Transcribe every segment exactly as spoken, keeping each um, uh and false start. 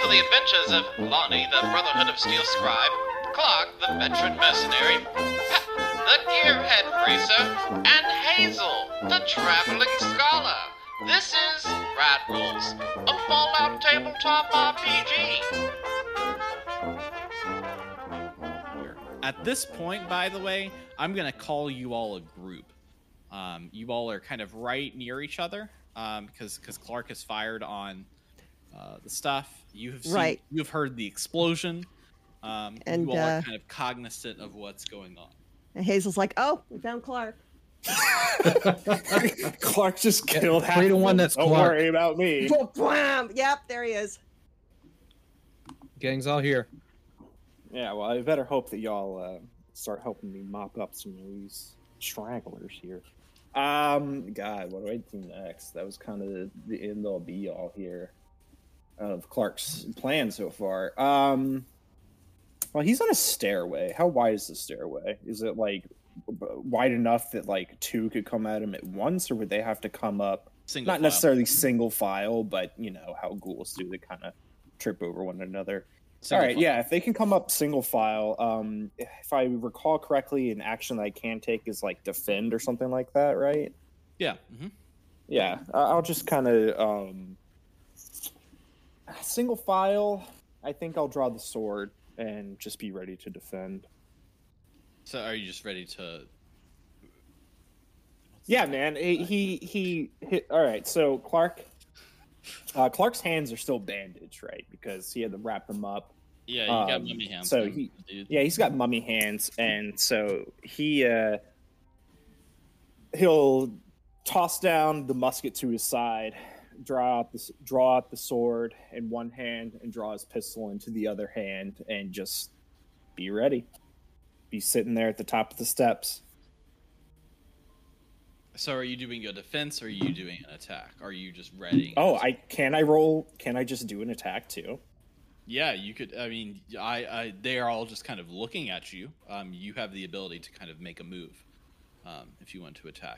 for the adventures of Lonnie, the Brotherhood of Steel Scribe, Clark, the veteran mercenary, Pep, the gearhead racer, and Hazel, the traveling scholar. This is Rad Rules, a Fallout tabletop R P G. At this point, by the way, I'm going to call you all a group. Um, you all are kind of right near each other um, because because Clark has fired on uh, the stuff. You have seen, Right. you have heard the explosion. Um, And, you all uh, are kind of cognizant of what's going on. And Hazel's like, oh, we found Clark. Clark just killed half Three to of one, them. that's Don't Clark. worry about me. Wham! Yep, there he is. Gang's all here. Yeah, well, I better hope that y'all uh, start helping me mop up some of these stragglers here. Um, God, what do I do next? That was kind of the, the end-all be-all here of Clark's plan so far. Um, well, he's on a stairway. How wide is the stairway? Is it, like, wide enough that, like, two could come at him at once, or would they have to come up, Single not file. necessarily single file, but, you know, how ghouls do, they kind of trip over one another. Single All right, file. yeah, if they can come up single file, um, if I recall correctly, an action that I can take is like defend or something like that, right? Yeah. Mm-hmm. Yeah, I- I'll just kind of um, single file. I think I'll draw the sword and just be ready to defend. So are you just ready to... Yeah, man. He he, he hit. All right, so Clark. Uh, Clark's hands are still bandaged, right? Because he had to wrap them up. Yeah, you got Um, mummy hands. so then, he- dude. Yeah, he's got mummy hands, and so he uh, he'll toss down the musket to his side, draw out the draw out the sword in one hand, and draw his pistol into the other hand, and just be ready. Be sitting there at the top of the steps. So are you doing a defense or are you doing an attack? Are you just readying? Oh, it? I can I roll? Can I just do an attack too? Yeah, you could. I mean, I, I they are all just kind of looking at you. Um, you have the ability to kind of make a move, um, if you want to attack.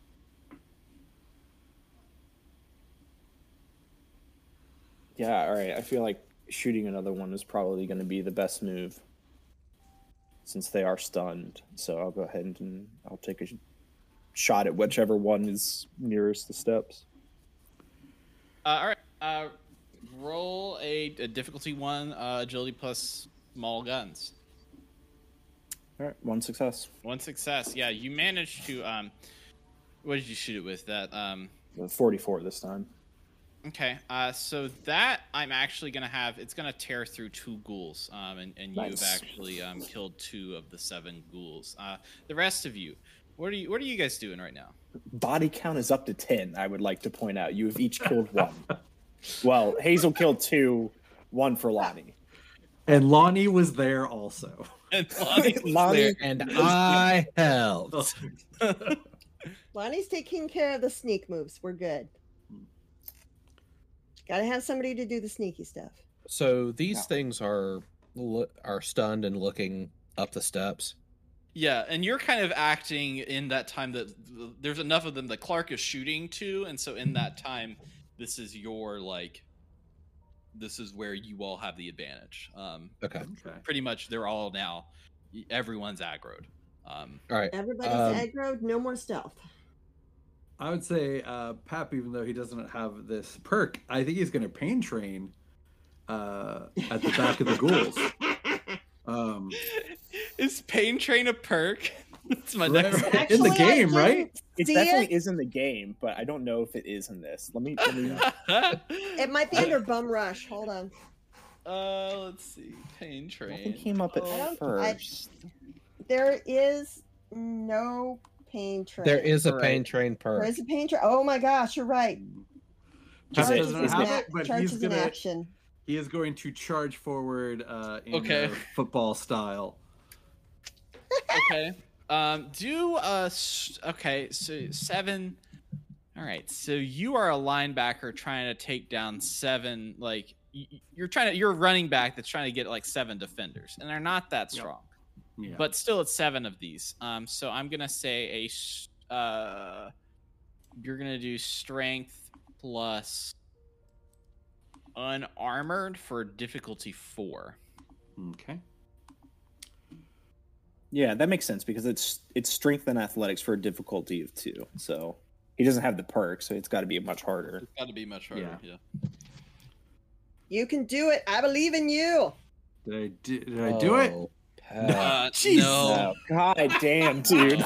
Yeah, all right. I feel like shooting another one is probably going to be the best move since they are stunned. So I'll go ahead and I'll take a sh- shot at whichever one is nearest the steps. Uh, all right. Uh, roll a, a difficulty one, uh, agility plus small guns. All right, one success. One success. Yeah, you managed to. Um, what did you shoot it with? That. Um, forty-four this time. Okay, uh, so that I'm actually going to have, it's going to tear through two ghouls, um, and, and Nice. you've actually um, killed two of the seven ghouls. Uh, the rest of you, what are you, what are you guys doing right now? Body count is up to ten, I would like to point out. You have each killed one. Well, Hazel killed two, one for Lonnie. And Lonnie was there also. And Lonnie was Lonnie- there. And I helped. Lonnie's taking care of the sneak moves. We're good. Gotta have somebody to do the sneaky stuff. So these No. things are lo- are stunned and looking up the steps. Yeah, and you're kind of acting in that time that there's enough of them that Clark is shooting to, and so in that time, this is your, like, this is where you all have the advantage. Um, Okay. Okay. pretty much, they're all now, everyone's aggroed. Um, All right. Everybody's Um, aggroed, no more stealth. I would say uh, Pap, even though he doesn't have this perk, I think he's going to pain train uh, at the back of the ghouls. Um, is Pain Train a perk? That's my Right. next. In the Actually, I game, right? didn't It see definitely it. is in the game, but I don't know if it is in this. Let me. Let me It might be under Bum Rush. Hold on. uh, let's see. Pain Train. nothing came up at I don't- I- first. There is no pain train. There is a All pain right. train There perk. is a pain train. Oh my gosh, you're right. Pap Is it- doesn't is have it- it, but Charge he's is in gonna action. he is going to charge forward uh, in Okay. uh, football style. Okay. Um. Do uh. s- Okay. So seven. All right. So you are a linebacker trying to take down seven. Like y- y- you're trying to. You're a running back that's trying to get like seven defenders, and they're not that Yep. strong. Yeah. But still, it's seven of these. Um. So I'm gonna say a. s- Uh. You're gonna do strength plus. unarmored for difficulty four. Okay. Yeah, that makes sense because it's it's strength and athletics for a difficulty of two. So he doesn't have the perk, so it's got to be much harder. It's got to be much harder. Yeah. Yeah. You can do it. I believe in you. Did I do, did I do it? Oh, Pat. Uh, Jeez. no. Oh, God damn, dude.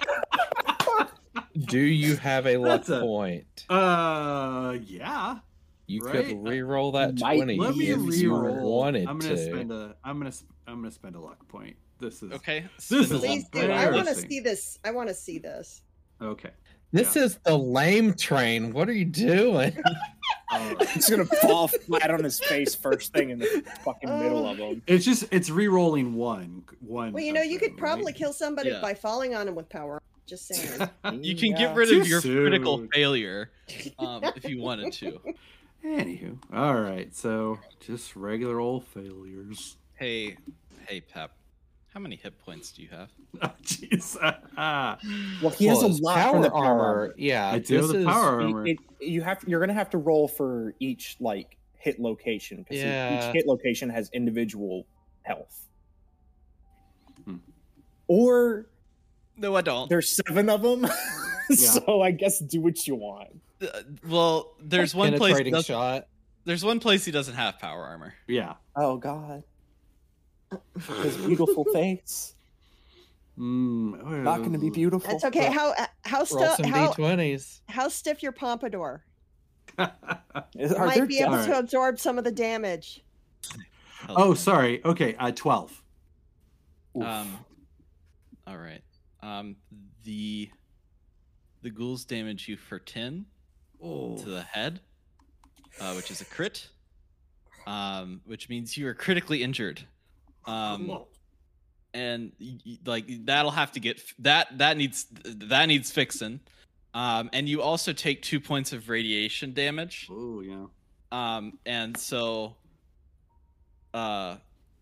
Do you have a luck That's a- point? Uh, yeah. You right. could re-roll that Might twenty Let me if you re-roll. wanted I'm gonna to. spend a. I'm gonna. sp- I'm gonna spend a luck point. This is Okay. This spin is the Please luck do. point. I want to embarrassing. see this. I want to see this. okay. This Yeah. is the lame train. What are you doing? All right. He's gonna fall flat on his face first thing in the fucking middle of him. It's just it's re-rolling one. One. Well, you know, you could touchdown, probably right? kill somebody Yeah. by falling on him with power. Just saying. You can Yeah. get rid Too of your critical soon. failure um, if you wanted to. Anywho, all right. So just regular old failures. Hey, hey, Pep. How many hit points do you have? Oh, jeez. Ah. Well, he has Well, a it's lot power from the power armor. armor. Yeah, I do have this the is- power It- armor. it- you have you're gonna have to roll for each like hit location because Yeah. each hit location has individual health. Hmm. Or No, I don't. there's seven of them, so I guess do what you want. Uh, well, there's one place. Penetrating doesn't- shot. There's one place he doesn't have power armor. Yeah. Oh God, his beautiful face Mm, not going to be beautiful. That's okay. How how Roll stu- some how d twenties. how stiff your pompadour? Is- It Are might there be able Alright. to absorb some of the damage. Oh, sorry. Okay, uh, twelve. Um. All right. Um. The the ghouls damage you for ten Oh. to the head, uh, which is a crit. Um, which means you are critically injured. Um, and y- y- like that'll have to get f- that that needs that needs fixing. Um, and you also take two points of radiation damage. Oh, yeah. Um, and so, uh,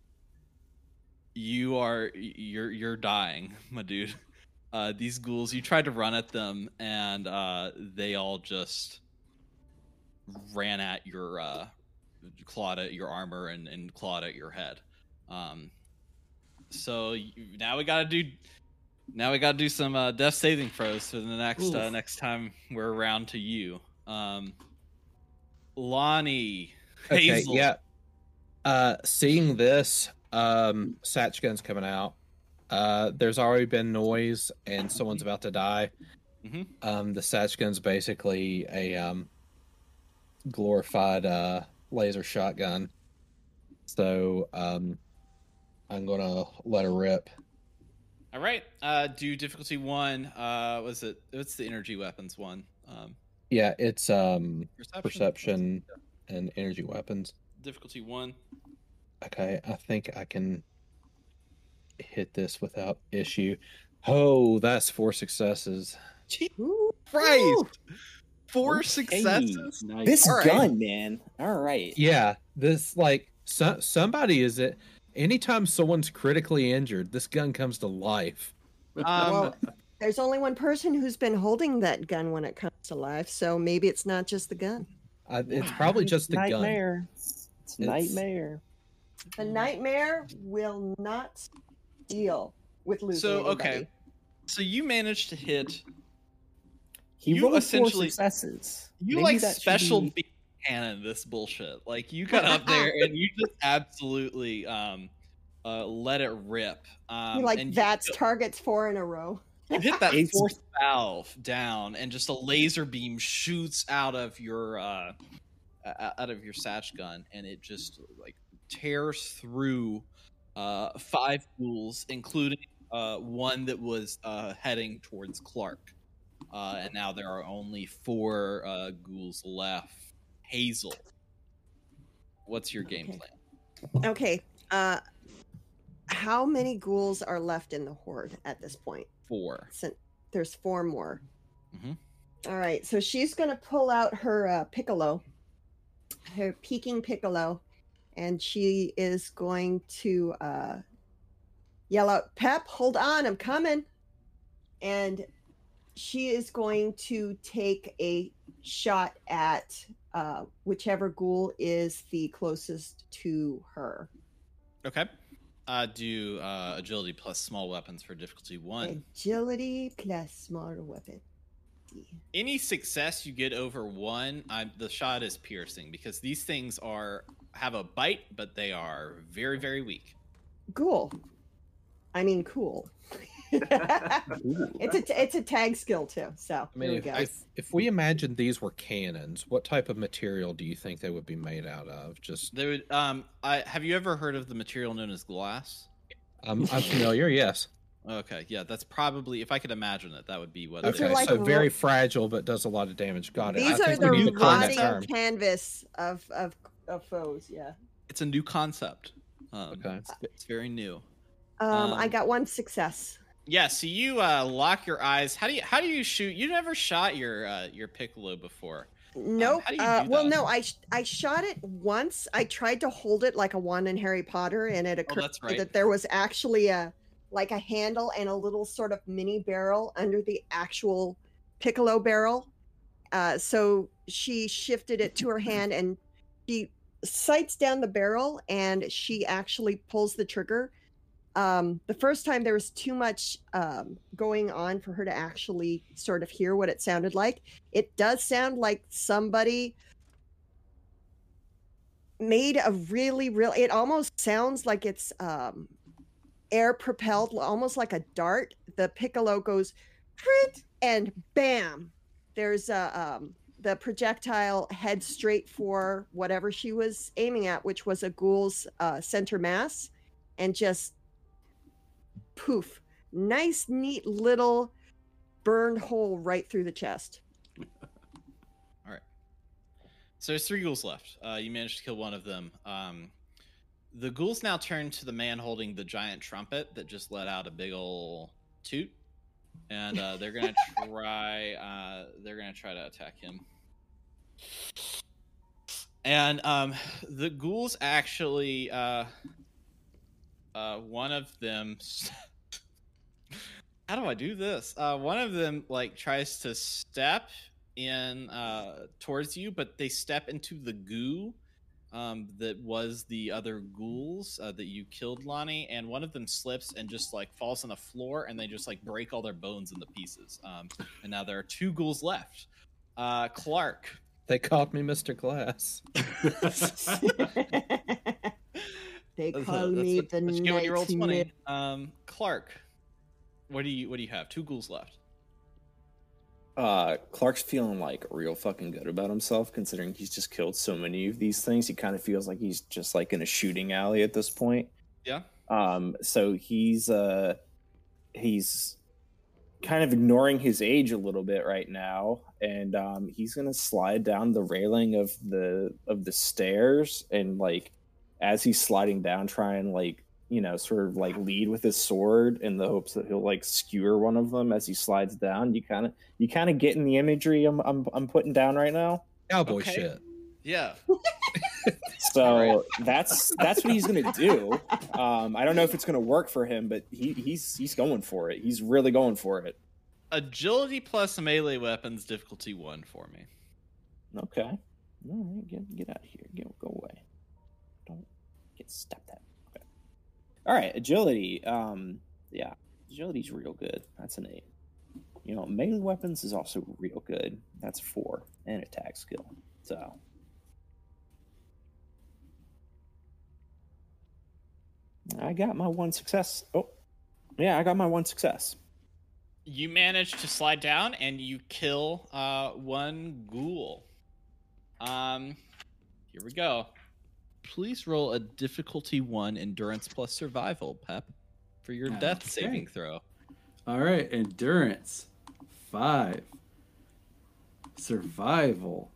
you are you're you're dying, my dude. Uh, these ghouls, you tried to run at them, and uh, they all just ran at your uh, clawed at your armor and, and clawed at your head. Um, so you, now we gotta do now we gotta do some uh, death saving throws for the next uh, Oof. next time we're around to you. Um, Lonnie, Okay, Hazel. yeah. Uh, seeing this, um, Satch gun's coming out. Uh, there's already been noise, and someone's about to die. Mhm. Um, the Satch gun's basically a um, glorified uh, laser shotgun. So um, I'm gonna let her rip. All right. Uh, do difficulty one. Uh, was it? What's the energy weapons one? Um, Yeah, it's um, perception. perception and energy weapons. Difficulty one. Okay, I think I can hit this without issue. Oh, that's four successes. Ooh. Christ! Four Okay. successes. Nice. This All right. gun, man. All right. Yeah, this like so, somebody is it. Anytime someone's critically injured, this gun comes to life. Um, Well, there's only one person who's been holding that gun when it comes to life, so maybe it's not just the gun. I, it's probably just the gun. nightmare. It's, It's- nightmare. The nightmare will not deal with losing So, anybody. okay. So you managed to hit. He You rolled essentially- four successes. You Maybe like that should special be- beam cannon this bullshit. Like you got up there and you just absolutely um, uh, let it rip. Um, You like and that's you, targets four in a row. you hit that It's- fourth valve down, and just a laser beam shoots out of your uh, uh, out of your Satch gun, and it just like tears through uh, five ghouls, including uh, one that was uh, heading towards Clark. Uh, and now there are only four uh, ghouls left. Hazel, what's your game Okay. plan? Okay. Uh, how many ghouls are left in the horde at this point? Four. Since there's four more. Mhm. All right. So she's gonna pull out her uh, piccolo, her peaking piccolo, and she is going to uh, yell out, "Pep, hold on, I'm coming!" And she is going to take a shot at uh, whichever ghoul is the closest to her. Okay. Uh, do uh, agility plus small weapons for difficulty one. Agility plus small weapon. Any success you get over one, I, the shot is piercing because these things are have a bite, but they are very, very weak. Ghoul. I mean, cool. it's a it's a tag skill too. So I mean, there if, we go. if if we imagine these were cannons, what type of material do you think they would be made out of? Just They would. Um, I have you ever heard of the material known as glass? um, I'm familiar. Yes. Okay, yeah, that's probably if I could imagine it, that would be what. These it are Okay, is. like so ro- very fragile, but does a lot of damage. Got it. These I are think the we need to coin that rotting term. canvas of, of of foes. Yeah. It's a new concept. Um, Okay. it's, it's very new. Um, I Um, got one success. Yeah, so you uh, lock your eyes. How do you how do you shoot? You never shot your uh, your piccolo before. Nope. how do you uh, do well, that? no, I sh- I shot it once. I tried to hold it like a wand in Harry Potter, and it occurred Oh, that's right. that there was actually a like a handle and a little sort of mini barrel under the actual piccolo barrel. Uh, so she shifted it to her hand, and she sights down the barrel, and she actually pulls the trigger. Um, the first time there was too much um, going on for her to actually sort of hear what it sounded like. It does sound like somebody made a really, real. It almost sounds like it's um, air propelled, almost like a dart. The piccolo goes, "Crit," and bam! There's a um, the projectile heads straight for whatever she was aiming at, which was a ghoul's uh, center mass, and just poof, nice neat little burned hole right through the chest. All right. So there's three ghouls left. Uh, you managed to kill one of them. Um, the ghouls now turn to the man holding the giant trumpet that just let out a big ol' toot, and uh, they're gonna try. Uh, they're gonna try to attack him. And um, the ghouls actually, uh, uh, one of them. How do I do this? Uh, one of them like tries to step in uh, towards you, but they step into the goo um, that was the other ghouls uh, that you killed, Lonnie, and one of them slips and just like falls on the floor, and they just like break all their bones into pieces. Um, and now there are two ghouls left. Uh, Clark. They called me Mister Glass. They That's, call uh, that's me what, the what you get when you roll nightmare. twenty. Um, Clark. What do you what do you have? Two ghouls left. Uh, Clark's feeling like real fucking good about himself, considering he's just killed so many of these things. He kind of feels like he's just like in a shooting alley at this point. Yeah. Um, so he's uh, he's kind of ignoring his age a little bit right now, and um, he's gonna slide down the railing of the of the stairs, and like as he's sliding down, try and like you know sort of like lead with his sword in the hopes that he'll like skewer one of them as he slides down. You kind of you kind of getting the imagery I'm, I'm I'm putting down right now. Cowboy Okay. shit. Yeah. So that's that's what he's gonna do. Um, I don't know if it's gonna work for him, but he, he's he's going for it. He's really going for it. Agility plus melee weapons, difficulty one for me. Okay. All right, get get out of here. Get go away. Don't get stepped at. Okay. All right, agility. Um, yeah, agility's real good. That's an eight. You know, melee weapons is also real good. That's a four, and attack skill. So. I got my one success. Oh, yeah, I got my one success. You manage to slide down and you kill uh, one ghoul. Um, here we go. Please roll a difficulty one endurance plus survival, Pep, for your death Okay. saving throw. All right, endurance, five. Survival.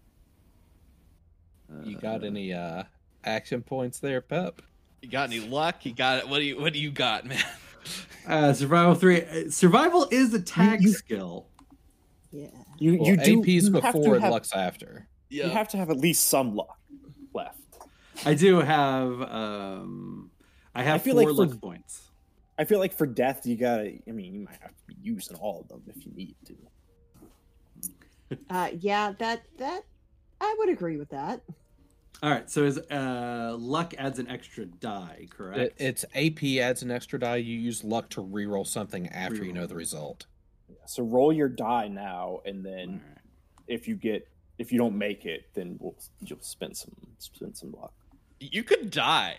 You got Uh, any uh action points there, Pep? You got any luck? You got it. What do you What do you got, man? Uh, survival three. Uh, Survival is a tag you- skill. Yeah. You Well, you do A P's you have to before and have- Luck's after. You have to have at least some luck left. I do have. Um, I have I feel four like for- luck points. I feel like for death, you gotta. I mean, you might have to be using all of them if you need to. Uh, yeah, that that I would agree with that. All right. So is uh, luck adds an extra die, correct? It, it's A P adds an extra die. You use luck to reroll something after you know Reroll. the result. So roll your die now, and then All right. if you get if you don't make it, then we'll you'll spend some spend some luck. You could die.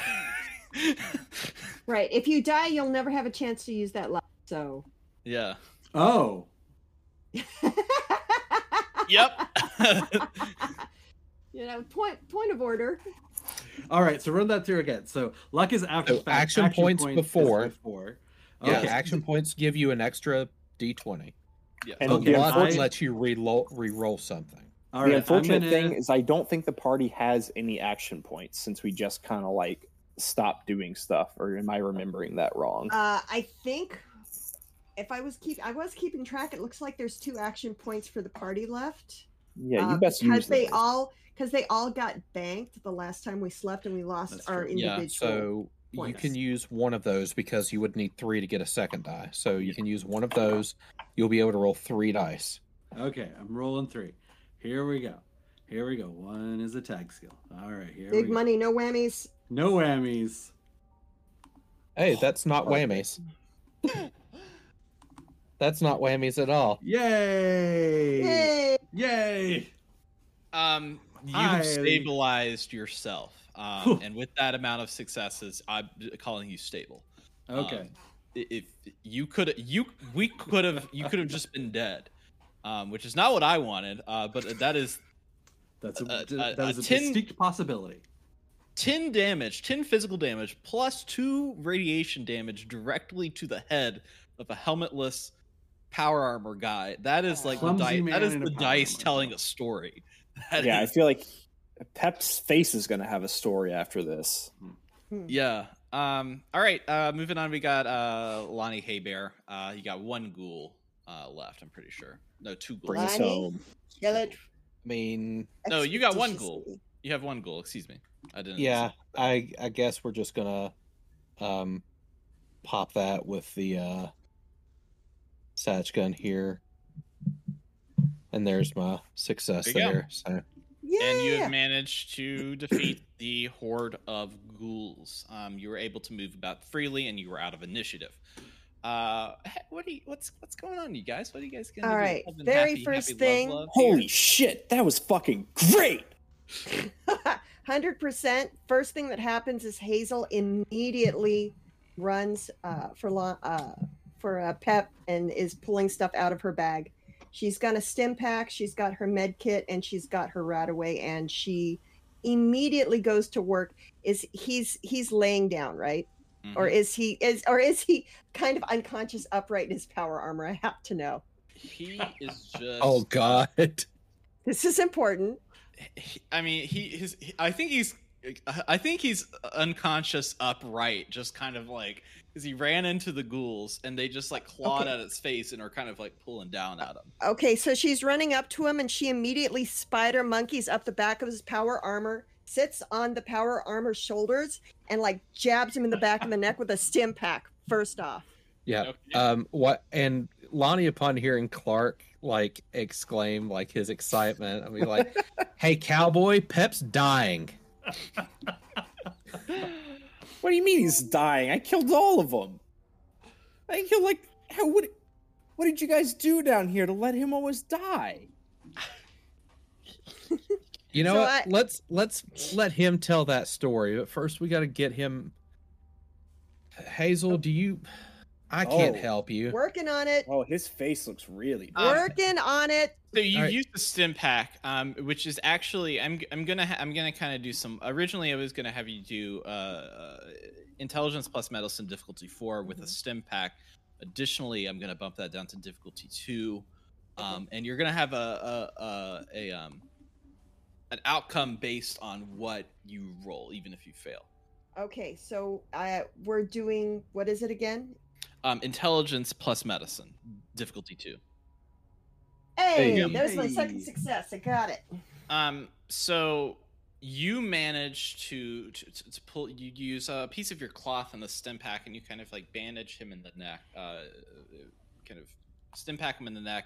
Right. If you die, you'll never have a chance to use that luck. So. Yeah. Oh. Yep. You know, point point of order. All right. So run that through again. So luck is after So the fact. action points is before. before. Yeah, Okay. action points give you an extra D twenty. Yeah. And But Okay, luck I- lets you reroll re-roll something. All the right. unfortunate I'm gonna... thing is I don't think the party has any action points since we just kind of like stopped doing stuff. Or am I remembering that wrong? Uh, I think if I was keep, I was keeping track. It looks like there's two action points for the party left. yeah, you uh, best because use they those. all because they all got banked the last time we slept and we lost That's our true. individual. Yeah, so you points. can use one of those because you would need three to get a second die. So you can use one of those. You'll be able to roll three dice. Okay. I'm rolling three. Here we go. Here we go. One is a tag skill. All right. Here Big we go. money, no whammies. No whammies. Hey, that's not whammies. That's not whammies at all. Yay! Yay! Yay! Um, you Hi. have stabilized yourself, um, and with that amount of successes, I'm calling you stable. Okay. Um, i- if you could, you we could have, you could have just been dead, um, which is not what I wanted. Uh, but that is That's a, uh, that uh, is a tin- distinct possibility. ten damage, ten physical damage, plus two radiation damage directly to the head of a helmetless power armor guy. That is like the Clumsy dice. man That is in a the power dice armor. telling a story. That yeah, I is- feel like Pep's face is going to have a story after this. Yeah. Um. All right. Uh. Moving on. We got uh Lonnie Haybear. Uh. You got one ghoul uh left. I'm pretty sure. No, two ghouls. Bring us Lonnie? home. Kill it. I mean, No, you got one ghoul. expeditiously. You have one ghoul. Excuse me. I didn't. yeah, I I guess we're just gonna um pop that with the uh Satch gun here. And there's my success There you go. there. So Yeah. And you have managed to defeat the horde of ghouls. Um, you were able to move about freely, and you were out of initiative. Uh, he- what do you, what's what's going on, you guys? What are you guys gonna All do? right, Something very happy, first happy, thing- love, love Holy here? shit, that was fucking great! one hundred percent. First thing that happens is Hazel immediately runs uh, for lo- uh, for a Pep and is pulling stuff out of her bag. She's got a stim pack, she's got her med kit, and she's got her Radaway, and she immediately goes to work. Is he's he's laying down, right? Mhm. Or is he is or is he kind of unconscious upright in his power armor? I have to know. He is just. oh god. This is important. he- I mean, he his. he- I think he's. I think he's unconscious upright, just kind of like because he ran into the ghouls and they just like clawed Okay. at his face and are kind of like pulling down at him. Okay, so she's running up to him and she immediately spider monkeys up the back of his power armor, sits on the power armor shoulders, and like jabs him in the back of the neck with a stim pack. First off, Yeah. Okay. Um what and Lonnie, upon hearing Clark like exclaim like his excitement, I mean like, hey cowboy, Pep's dying. What do you mean he's dying? I killed all of them. I killed like how what? What did you guys do down here to let him almost die? You know So what? I- Let's let's let him tell that story. But first, we got to get him. Hazel, do you? I can't Oh. help you. working on it, Oh, his face looks really bad. Um, working on it. So you Alright. use the stim pack, um, which is actually I'm I'm gonna ha- I'm gonna kind of do some. Originally, I was gonna have you do uh, uh, intelligence plus medicine difficulty four with a stim pack. Additionally, I'm gonna bump that down to difficulty two, um, and you're gonna have a a, a, a um an outcome based on what you roll, even if you fail. Okay, so uh, we're doing what is it again? Um, intelligence plus medicine difficulty two. Hey, you go. there's my Hey. second success. I got it. Um, so you manage to, to to to pull. You use a piece of your cloth and the stim pack, and you kind of like bandage him in the neck. Uh, kind of stim pack him in the neck,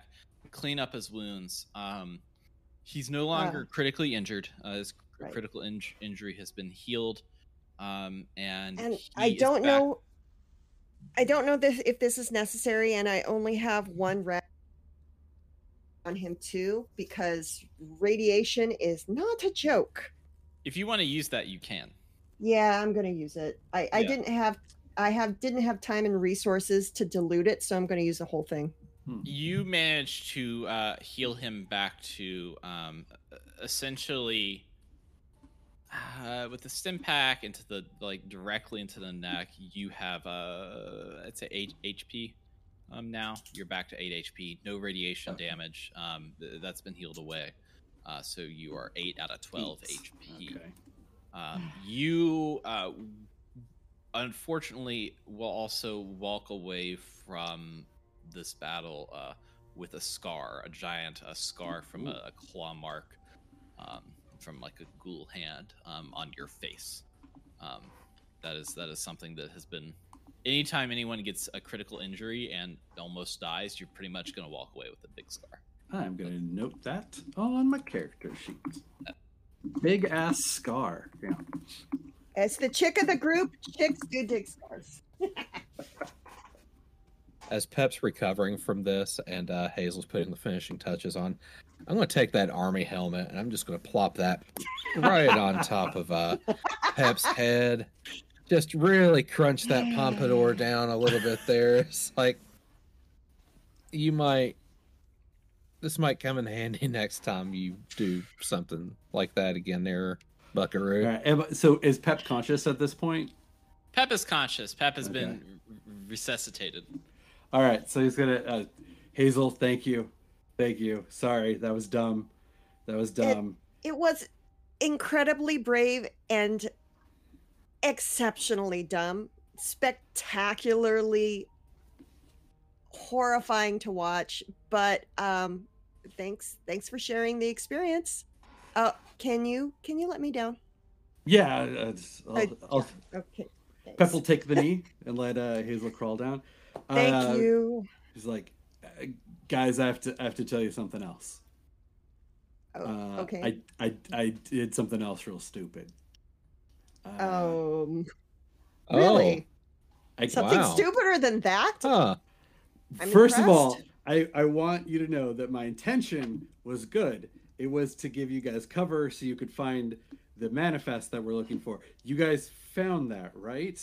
clean up his wounds. Um, he's no longer Ah. critically injured. Uh, his cr- Right. critical in- injury has been healed, um, and And he I is don't back- know. I don't know this, if this is necessary, and I only have one rat on him too, because radiation is not a joke. If you want to use that, you can. Yeah, I'm gonna use it. I, I Yeah. didn't have I have didn't have time and resources to dilute it, so I'm gonna use the whole thing. You managed to uh, heal him back to um, essentially uh, with the stim pack into the like directly into the neck. You have uh, I'd say eight H P. Um, now you're back to eight H P. No radiation Okay. damage. Um, th- that's been healed away. Uh, so you are eight out of twelve Eight. H P. Okay. Um, you, uh, unfortunately, will also walk away from this battle uh, with a scar, a giant a scar from a, a claw mark um, from like a ghoul hand um, on your face. Um, that is that is something that has been. Anytime anyone gets a critical injury and almost dies, you're pretty much going to walk away with a big scar. I'm gonna note that on my character sheet. Big ass scar. Yeah. As the chick of the group, chicks do dig scars. As Pep's recovering from this and uh, Hazel's putting the finishing touches on, I'm going to take that army helmet and I'm just going to plop that right on top of uh, Pep's head. Just really crunch that pompadour down a little bit there. It's like, you might, this might come in handy next time you do something like that again there, Buckaroo. All right. Am- So is Pep conscious at this point? Pep is conscious. Pep has Okay. been r- resuscitated. All right. So he's gonna. Uh, Hazel, thank you, thank you. Sorry, that was dumb. That was dumb. It was incredibly brave and exceptionally dumb, spectacularly horrifying to watch, but um thanks thanks for sharing the experience. Uh can you can you let me down? yeah. Uh, it's- I'll, I- I'll, Okay. Thanks. Pep will take the knee and let uh, Hazel crawl down. Thank Uh, you. He's like, "Uh, guys, I have to, I have to tell you something else. Oh, Uh, okay. I, I, I did something else real stupid. Uh, um Oh, really? I, Something wow. stupider than that? huh. I'm First of all, impressed. I, I want you to know that my intention was good. It was to give you guys cover so you could find the manifest that we're looking for. You guys found that, right?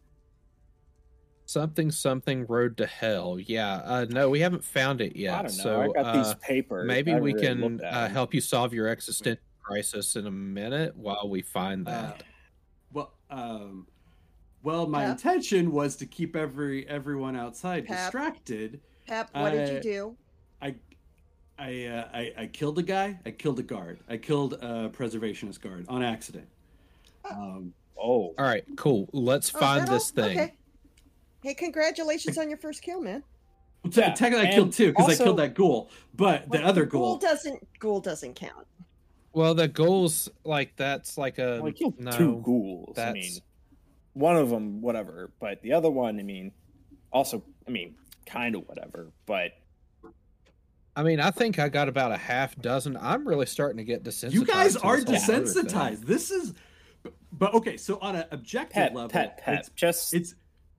Something, something, road to hell. Yeah. Uh, no, we haven't found it yet. I don't know. So I got these uh, papers. maybe I we haven't really can looked at uh, them. help you solve your existential crisis in a minute while we find Uh, that. well, um, well, my Pep? intention was to keep every everyone outside Pep? distracted. Pep, what did I- you do? I, I, uh, I, I killed a guy. I killed a guard. I killed a preservationist guard on accident. Um, Oh, All right, cool. Let's Oh, find is that this all? thing. Okay. Hey, congratulations on your first kill, man. well, te- Yeah, technically, I and killed two because I also- killed that ghoul. But the Well, other ghoul ghoul, doesn't ghoul doesn't count. Well, the goals like that's like a well, I killed no. two ghouls. I that's- mean, one of them, whatever, but the other one, I mean, also, I mean, kind of whatever, but I mean, I think I got about a half dozen. I'm really starting to get desensitized. you guys to are this whole murder thing. desensitized. This is, but, but okay. So on an objective pet, level, pet, pet, it's just it's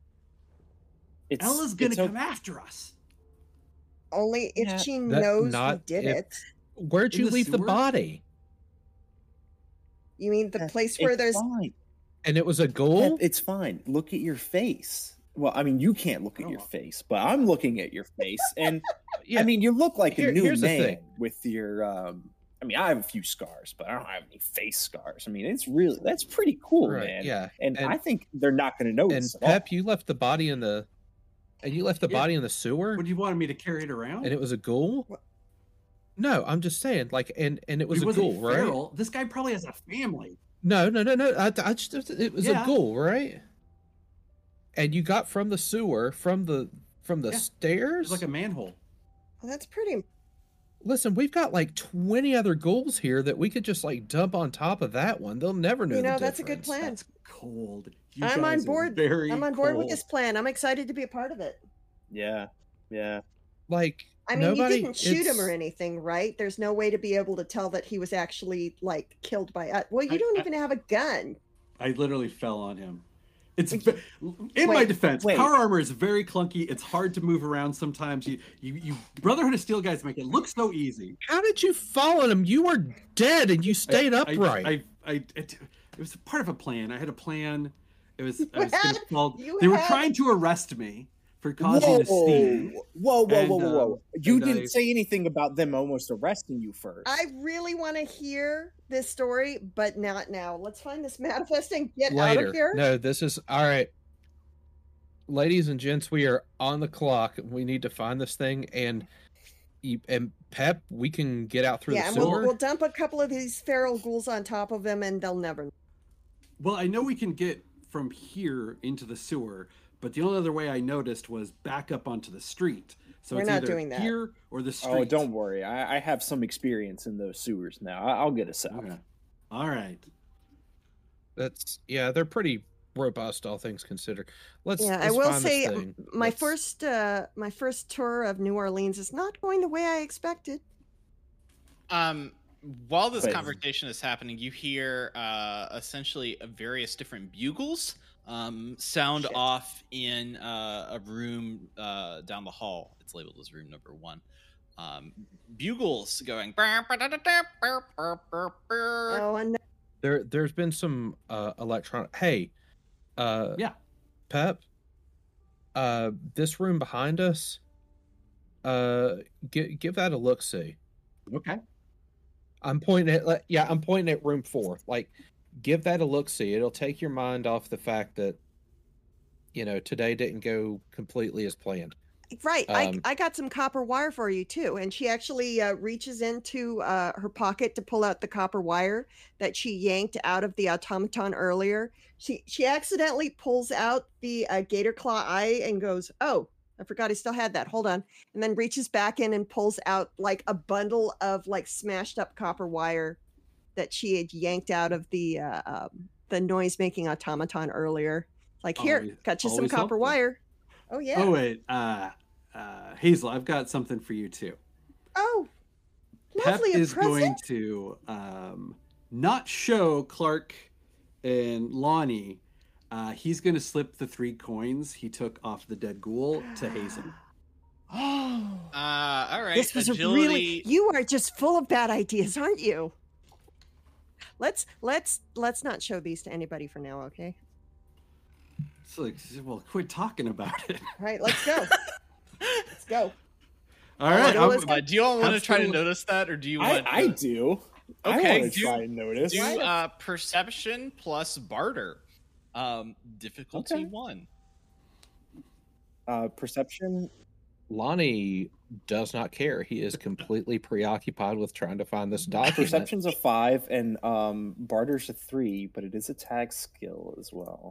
it's Ella's gonna it's come o- after us. Only if Yeah, she that- knows we not did if- it. Where'd In you the leave the sewer? body? You mean the Pet, place where it's there's fine. And it was a Pet, ghoul? it's fine. Look at your face. Well, I mean, you can't look at Oh. your face, but I'm looking at your face, and Yeah. I mean, you look like Here- a new here's the man thing. with your. Um, I mean, I have a few scars, but I don't have any face scars. I mean, it's really that's pretty cool, right, man. yeah. And, and- I think they're not going to And notice. at all. Pep, you left the body in the and you left the Yeah. body in the sewer? What, you wanted me to carry it around? And it was a ghoul? What? No, I'm just saying, like, and and it was he a wasn't ghoul, right? feral. This guy probably has a family. No, no, no, no. I, I just it was Yeah. a ghoul, right? And you got from the sewer, from the from the Yeah. stairs. It's like a manhole. well, that's pretty. Listen, we've got like twenty other ghouls here that we could just like dump on top of that one. They'll never know. You the know, that's a good difference. plan. That's cold. You I'm on guys are board. Very I'm on board with cold. this plan. I'm excited to be a part of it. Yeah, yeah. Like I mean, Nobody- you didn't shoot him or it's- anything, right? There's no way to be able to tell that he was actually like killed by. Uh, well, you I- don't I- even have a gun. I literally fell on him. It's ve- in my Wait, defense. wait. Power armor is very clunky. It's hard to move around sometimes. You, you, you Brotherhood of Steel guys make it look so easy. How did you fall on him? You were dead and you stayed I- upright. I, I, I, it, it was part of a plan. I had a plan. It was. I was had- gonna fall. you They were had- trying to arrest me for causing a scene. Whoa, whoa, whoa, And, whoa, whoa, whoa! um, You and didn't I- say anything about them almost arresting you first. I really want to hear this story, but not now. Let's find this manifest and get out Later. of here. No, this is all right. Ladies and gents, we are on the clock. We need to find this thing and and Pep, we can get out through yeah, the and we'll, sewer. we'll dump a couple of these feral ghouls on top of them, and they'll never. Well, I know we can get from here into the sewer, but the only other way I noticed was back up onto the street. So We're it's not either doing that. here or the street. Oh, don't worry. I, I have some experience in those sewers now. I, I'll get us out. Okay. All right. That's yeah, they're pretty robust, all things considered. Let's. Yeah, I let's will find this say thing. my Let's- first uh my first tour of New Orleans is not going the way I expected. Um, while this But- conversation is happening, you hear uh, essentially various different bugles um, sound Shit. off in uh, a room uh, down the hall. It's labeled as room number one. Um, bugles going. Oh, and There, there's been some uh, electronic. Hey, uh, Yeah. Pep. Uh, this room behind us. Uh, give give that a look. See, Okay. I'm pointing at. like, Yeah, I'm pointing at room four. Like, give that a look. See, it'll take your mind off the fact that, you know, today didn't go completely as planned. right, I Um, I got some copper wire for you too. And she actually uh, reaches into uh, her pocket to pull out the copper wire that she yanked out of the automaton earlier. She she accidentally pulls out the uh, gator claw eye and goes, "Oh, I forgot I still had that. Hold on." And then reaches back in and pulls out like a bundle of like smashed up copper wire that she had yanked out of the uh, um, the noise making automaton earlier. Like, here, Always- got you some always copper helpful. wire. Oh yeah. Oh wait, uh, uh, Hazel, I've got something for you too. Oh, Pep lovely a is going present. to um, not show Clark and Lonnie. Uh, he's going to slip the three coins he took off the dead ghoul to Hazel. Oh, Uh, all right. this was agility. a really. You are just full of bad ideas, aren't you? Let's let's let's not show these to anybody for now, okay? It's like, well, quit talking about it. All right, let's go. let's go. All right. no, I'm- let's Uh, do you all want to try to Absolutely. notice that, or do you I, want? I to do. I Okay, want to do- try and notice. do uh, perception plus barter. Um, difficulty Okay. one. Uh, perception. Lonnie does not care. He is completely preoccupied with trying to find this document. Perception's a five, and um, barter's a three, but it is a tag skill as well.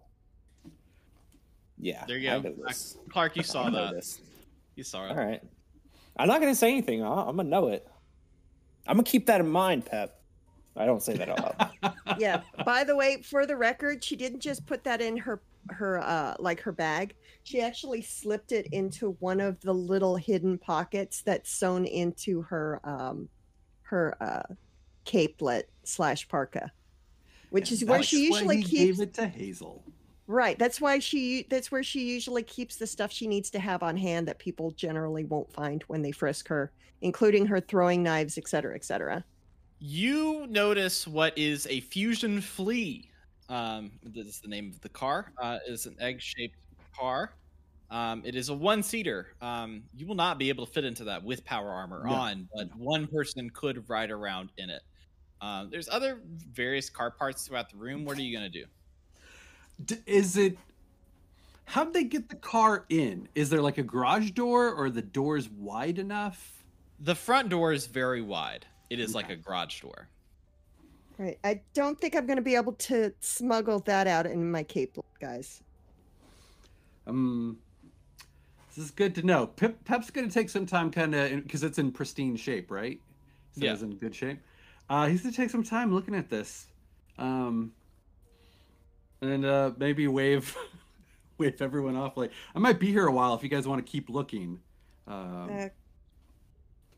Yeah, There you I go. noticed. Clark, you saw I that. noticed. You saw All it. right. I'm not gonna say anything. I- I'm gonna know it. I'm gonna keep that in mind, Pep. I don't say that out loud. Yeah. By the way, for the record, she didn't just put that in her her uh like her bag. She actually slipped it into one of the little hidden pockets that's sewn into her um her uh capelet slash parka, which is where That's she why usually he keeps. gave it to Hazel. Right. That's why she that's where she usually keeps the stuff she needs to have on hand that people generally won't find when they frisk her, including her throwing knives, et cetera, et cetera. You notice what is a fusion flea. Um, this is the name of the car. Uh, it is an egg-shaped car. Um, it is a one-seater. Um, you will not be able to fit into that with power armor No. on, but one person could ride around in it. Um, there's other various car parts throughout the room. What are you gonna do? D- is it? How'd they get the car in? Is there like a garage door, or the doors wide enough? The front door is very wide. It is like Okay. a garage door. Right. I don't think I'm going to be able to smuggle that out in my capelet, guys. Um, this is good to know. Pep, Pep's going to take some time, kind of, because it's in pristine shape, right? So Yeah. it's in good shape. Uh, he's going to take some time looking at this, um, and uh, maybe wave, wave everyone off. Like, I might be here a while if you guys want to keep looking. Um, Uh,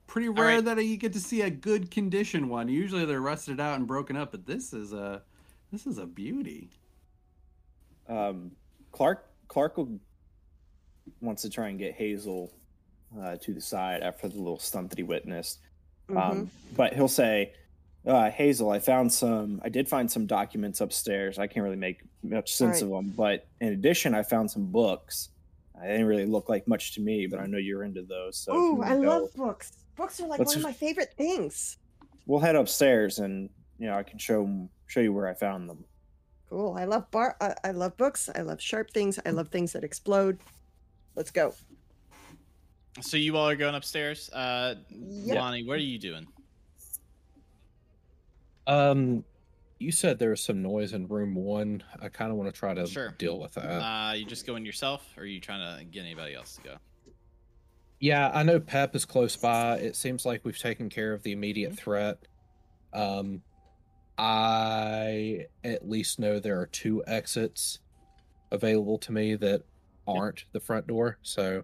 pretty rare right. that you get to see a good condition one. Usually they're rusted out and broken up, but this is a this is a beauty. Um, Clark Clark will, wants to try and get Hazel uh, to the side after the little stunt that he witnessed. Mhm. Um, but he'll say, uh, Hazel, I found some, I did find some documents upstairs. I can't really make much sense All of them. But in addition, I found some books. They didn't really look like much to me, but I know you're into those. So if you Ooh, wanna I go, love books. Books are like Let's one of just- my favorite things. we'll head upstairs and, you know, I can show show you where I found them. Cool. I love bar. I, I love books. I love sharp things. I love things that explode. Let's go. So you all are going upstairs. Uh, Yep. Lonnie, what are you doing? Um, you said there was some noise in room one. I kind of want to try to Sure. deal with that. Uh, you just going yourself, or are you trying to get anybody else to go? Yeah, I know Pep is close by. It seems like we've taken care of the immediate threat. Um, I at least know there are two exits available to me that aren't the front door. So,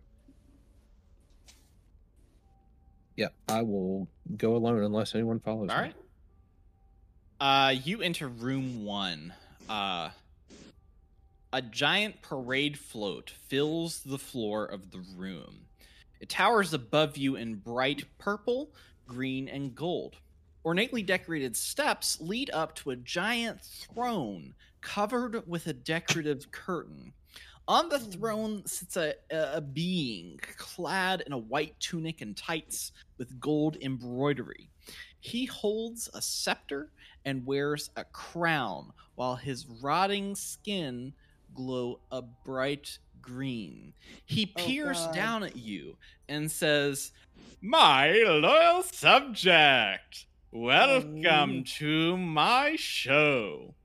yeah, I will go alone unless anyone follows All me. right. Uh, you enter room one. Uh, a giant parade float fills the floor of the room. It towers above you in bright purple, green, and gold. Ornately decorated steps lead up to a giant throne covered with a decorative curtain. On the throne sits a, a being clad in a white tunic and tights with gold embroidery. He holds a scepter and wears a crown, while his rotting skin glow a bright green. He Oh, peers God. down at you and says, "My loyal subject, welcome Oh. to my show."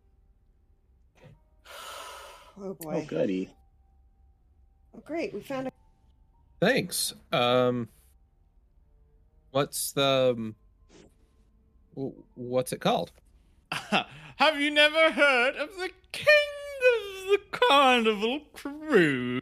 Oh boy. Oh, goody. Oh, great. We found a. Thanks. Um, what's the um, w- what's it called? Have you never heard of the king of the carnival crew?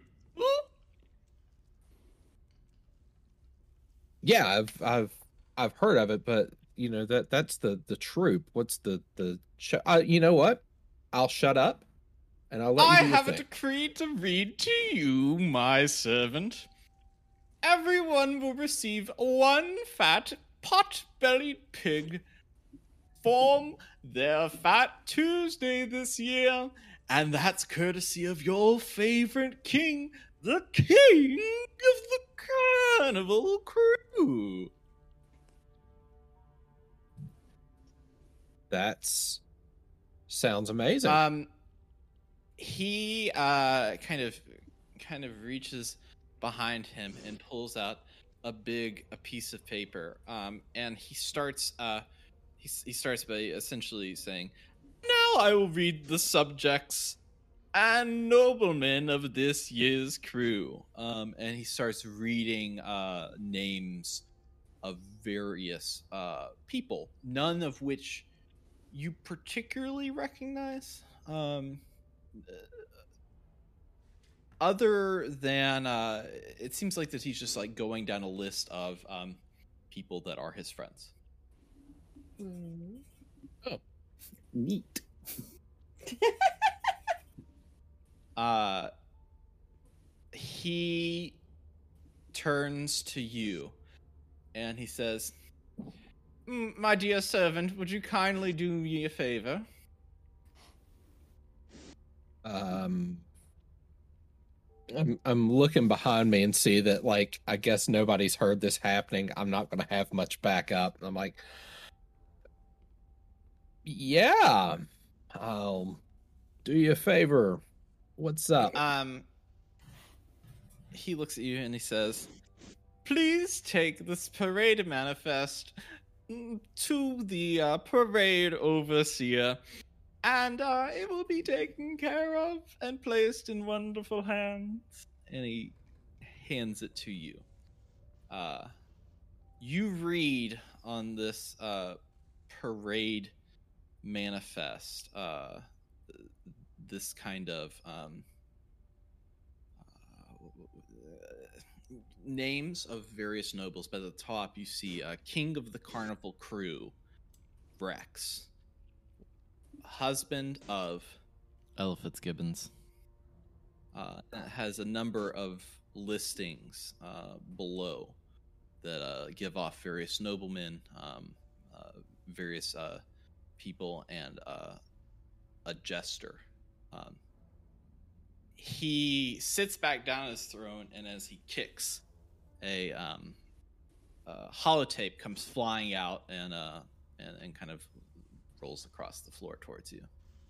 Yeah, I've I've I've heard of it, but you know that that's the the troop. What's the the show? Uh, you know what? I'll shut up, and I'll let I you do your have a thing. decree to read to you, my servant. Everyone will receive one fat pot-bellied pig from their Fat Tuesday this year, and that's courtesy of your favorite king, the king of the carnival crew. That's sounds amazing. Um, he uh kind of kind of reaches behind him and pulls out a big a piece of paper. Um, and he starts uh he he starts by essentially saying, "Now I will read the subjects and noblemen of this year's crew." Um, and he starts reading uh names of various uh people, none of which you particularly recognize, um, other than uh, it seems like that he's just like going down a list of um, people that are his friends. Mm. Neat. Uh, he turns to you and he says, "Mm, my dear servant, would you kindly do me a favor?" Um, I'm I'm looking behind me and see that like I guess nobody's heard this happening. I'm not gonna have much backup. I'm like, yeah, I'll do you a favor. What's up? Um, he looks at you and he says, "Please take this parade manifest mm, to the uh, parade overseer, and uh, it will be taken care of and placed in wonderful hands." And he hands it to you. Uh, you read on this uh, parade manifest uh, this kind of um, uh, names of various nobles, but at the top you see uh, King of the Carnival Crew, Rex, husband of Ella Fitzgibbons. Uh, it has a number of listings uh, below that uh, give off various noblemen, um, uh, various uh, people, and uh, a jester. Um, he sits back down on his throne, and as he kicks, a um, uh, holotape comes flying out and, uh, and and kind of rolls across the floor towards you.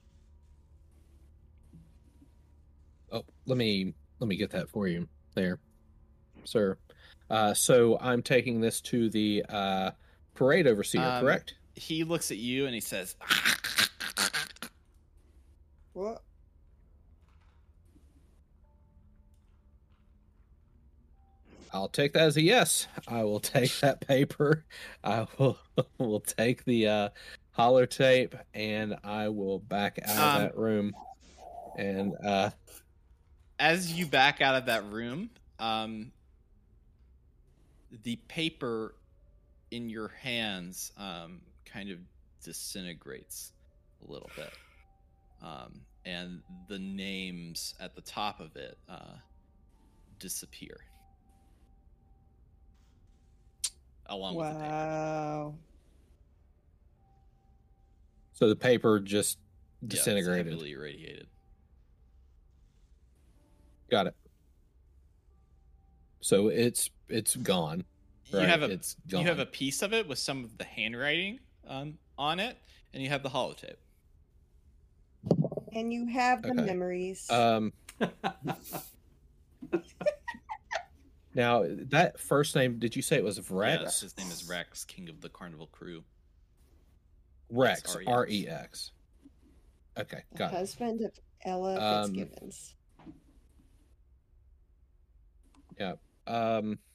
Oh, let me let me get that for you there, sir. Uh, so I'm taking this to the uh, parade overseer, Um, correct? He looks at you and he says, What? I'll take that as a yes. I will take that paper. I will will take the uh, holler tape, and I will back out Um, of that room. And uh, as you back out of that room, um, the paper in your hands um, kind of disintegrates a little bit. Um, and the names at the top of it uh, disappear. Along with the paper. Wow. so the paper just Yeah, it's disintegrated. heavily irradiated. Got it. So it's it's gone. You Right, have a it's you have gone. a piece of it with some of the handwriting um, on it, and you have the holotape. And you have the Okay. memories. Um, now that first name, did you say it was Rex? Yes, his name is Rex, King of the Carnival Crew. Rex, R E X. R E X. Okay, the got it. husband of Ella Um, Fitzgibbons. Um,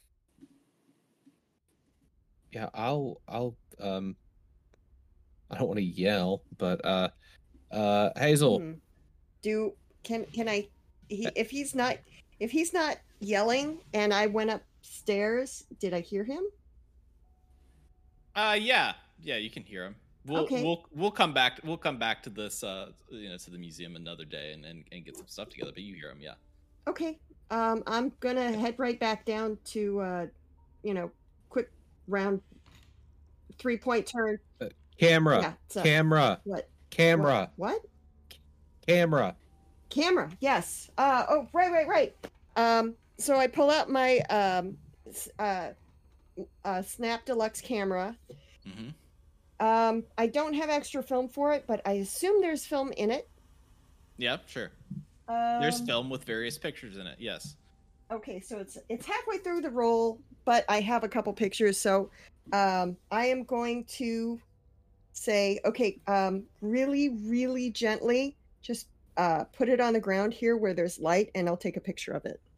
yeah, I'll, I'll, um, I don't want to yell, but uh, uh, Hazel, Hmm. Do can can I? He, if he's not if he's not yelling, and I went upstairs, did I hear him? Uh, yeah, yeah, you can hear him. We'll Okay. we'll we'll come back. We'll come back to this. Uh, you know, to the museum another day and, and, and get some stuff together. But you hear him, yeah. Okay. Um, I'm gonna head right back down to, uh, you know, quick round, three point turn. camera, Yeah. So, camera, what? camera, What? camera. Camera. Yes. Uh. Oh. Right. Right. Right. Um. So I pull out my um, s- uh, uh, Snap Deluxe camera. Mm-hmm. Um. I don't have extra film for it, but I assume there's film in it. Yeah, sure. Um, There's film with various pictures in it. Yes. Okay, so it's it's halfway through the roll, but I have a couple pictures, so um, I am going to say, okay, um, really, really gently, just uh, put it on the ground here where there's light, and I'll take a picture of it.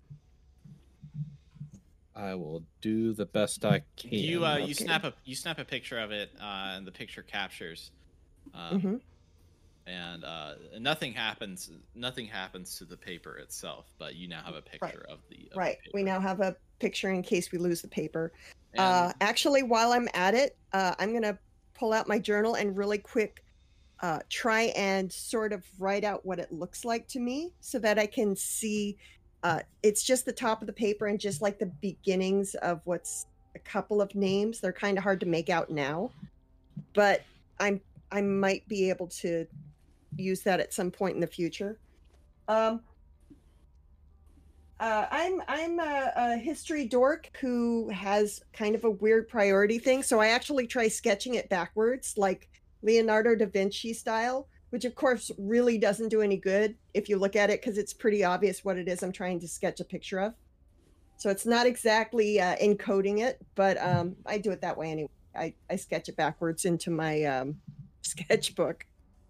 I will do the best I can. You uh, you okay. snap a you snap a picture of it, uh, and the picture captures. Um, hmm And uh, nothing happens. Nothing happens to the paper itself, but you now have a picture of the of Right, The we paper. now have a picture in case we lose the paper. And, Uh, actually, while I'm at it, uh, I'm gonna pull out my journal and really quick uh, try and sort of write out what it looks like to me, so that I can see. Uh, it's just the top of the paper and just like the beginnings of what's a couple of names. They're kind of hard to make out now, but I'm I might be able to use that at some point in the future. Um, Uh, I'm I'm a, a history dork who has kind of a weird priority thing, so I actually try sketching it backwards, like Leonardo da Vinci style, which of course really doesn't do any good if you look at it, because it's pretty obvious what it is I'm trying to sketch a picture of. So it's not exactly uh, encoding it, but um, I do it that way anyway. I, I sketch it backwards into my um, sketchbook.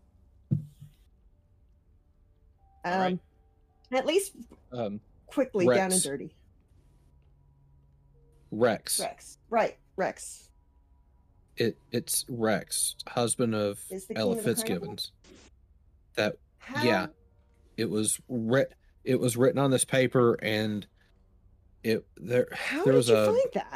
Um, All right. At least Um, quickly, down and Rex. dirty. Rex. Rex. Right, Rex. It it's Rex, husband of Is the Ella king of the Fitzgibbons. That How? Yeah. it was writ it was written on this paper, and it there. How there did was you a. find that?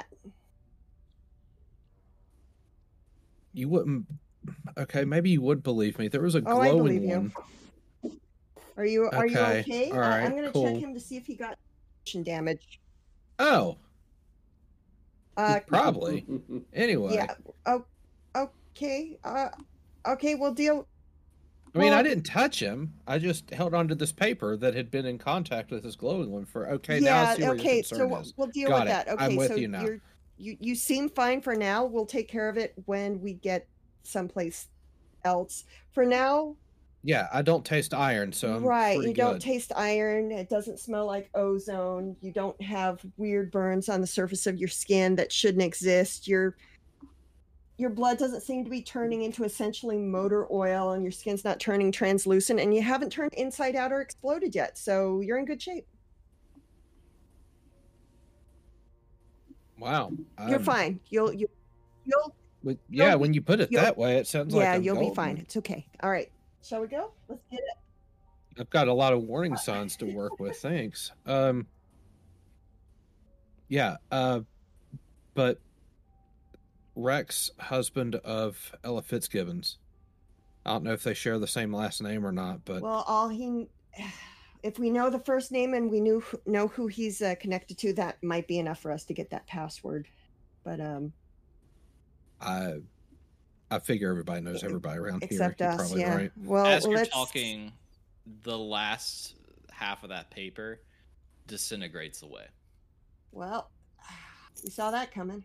You wouldn't. Okay, maybe you would believe me. There was a Oh, I glowing believe you. one. Are you are you Okay, okay? all I, right, I'm gonna cool. check him to see if he got damage. Oh, Uh, probably. Anyway, yeah. Oh, okay. Uh, okay. We'll deal. I mean, well- I didn't touch him. I just held onto this paper that had been in contact with this glowing one for. Okay, now I yeah. see where Okay. your So concern we'll, is. we'll deal Got with it. that. Okay. I'm with so you now. You're, you you seem fine for now. We'll take care of it when we get someplace else. For now, Yeah, I don't taste iron, so I'm right. pretty You don't good. taste iron. It doesn't smell like ozone. You don't have weird burns on the surface of your skin that shouldn't exist. Your your blood doesn't seem to be turning into essentially motor oil, and your skin's not turning translucent, and you haven't turned inside out or exploded yet. So you're in good shape. Wow. You're I'm- fine. You'll you you'll with- yeah, you'll when you put it you'll- that way, it sounds like yeah, I'm you'll be golden. fine. It's okay. All right. Shall we go? Let's get it. I've got a lot of warning signs to work with. Thanks. Um. Yeah. Uh. But Rex, husband of Ella Fitzgibbons. I don't know if they share the same last name or not, but Well, all he if we know the first name and we knew know who he's uh, connected to, that might be enough for us to get that password. But um I, I figure everybody knows everybody around except here. You're us, probably yeah. right. Well, As you're let's talking, the last half of that paper disintegrates away. Well, we saw that coming.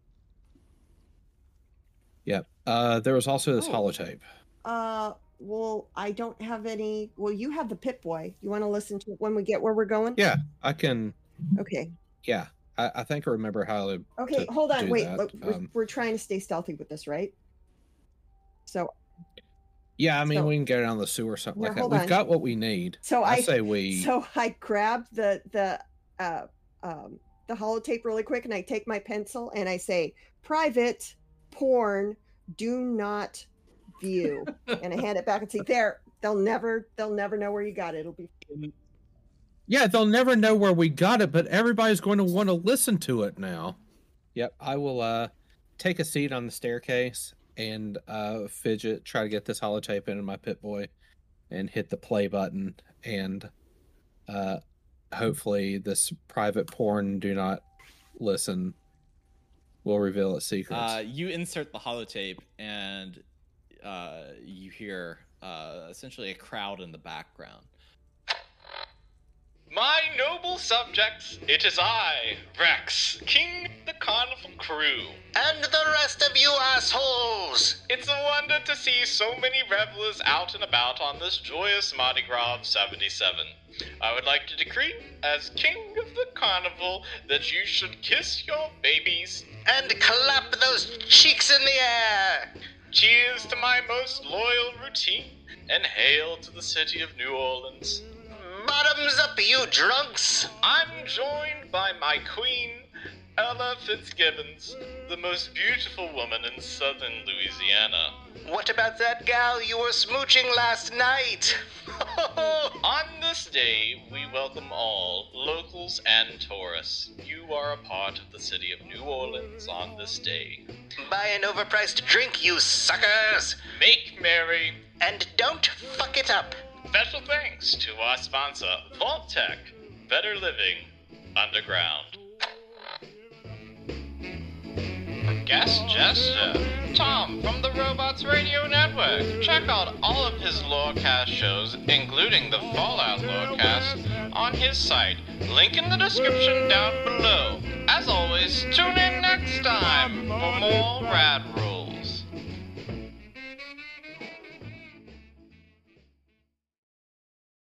Yep. Uh, there was also this Oh. holotape. Uh, well, I don't have any. Well, you have the Pip Boy. You want to listen to it when we get where we're going? Yeah, I can. Okay. Yeah, I, I think I remember how to. Okay. to Hold on. do Wait. that. Look, we're, Um, we're trying to stay stealthy with this, right? So, Yeah, I mean, So- we can get it on the sewer or something Now, like that. hold We've on. got what we need. so I, I say we. So I grab the the uh, um, the holotape really quick, and I take my pencil and I say, "Private porn, do not view," and I hand it back and say, "There, they'll never they'll never know where you got it. It'll be." Yeah, they'll never know where we got it, but everybody's going to want to listen to it now. Yep, I will uh, take a seat on the staircase and uh, fidget, try to get this holotape into my Pip Boy, and hit the play button, and uh, hopefully this private porn do not listen will reveal its secrets. Uh, you insert the holotape, and uh, you hear uh, essentially a crowd in the background. My noble subjects, it is I, Rex, King of the Carnival Crew. And the rest of you assholes! It's a wonder to see so many revelers out and about on this joyous Mardi Gras of seventy-seven. I would like to decree, as King of the Carnival, that you should kiss your babies. And clap those cheeks in the air! Cheers to my most loyal routine, and hail to the city of New Orleans. Bottoms up, you drunks! I'm joined by my queen, Ella Fitzgibbons, the most beautiful woman in southern Louisiana. What about that gal you were smooching last night? On this day, we welcome all, locals and tourists. You are a part of the city of New Orleans on this day. Buy an overpriced drink, you suckers! Make merry. And don't fuck it up! Special thanks to our sponsor, Vault Tech, Better Living Underground. Guest Jester, Tom from the Robots Radio Network. Check out all of his Lorecast shows, including the Fallout Lorecast, on his site. Link in the description down below. As always, tune in next time for more Rad Rules.